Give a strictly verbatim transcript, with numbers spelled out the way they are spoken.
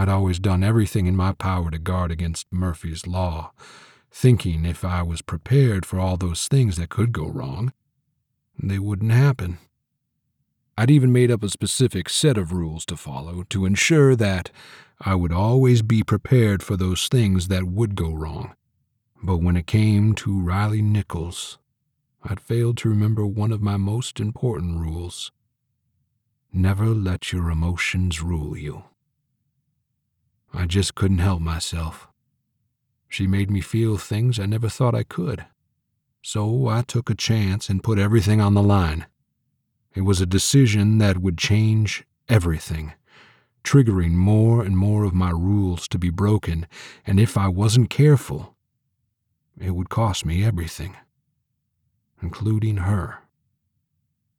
I'd always done everything in my power to guard against Murphy's Law, thinking if I was prepared for all those things that could go wrong, they wouldn't happen. I'd even made up a specific set of rules to follow to ensure that I would always be prepared for those things that would go wrong. But when it came to Riley Nichols, I'd failed to remember one of my most important rules. Never let your emotions rule you. I just couldn't help myself. She made me feel things I never thought I could. So I took a chance and put everything on the line. It was a decision that would change everything, triggering more and more of my rules to be broken, and if I wasn't careful, it would cost me everything, including her.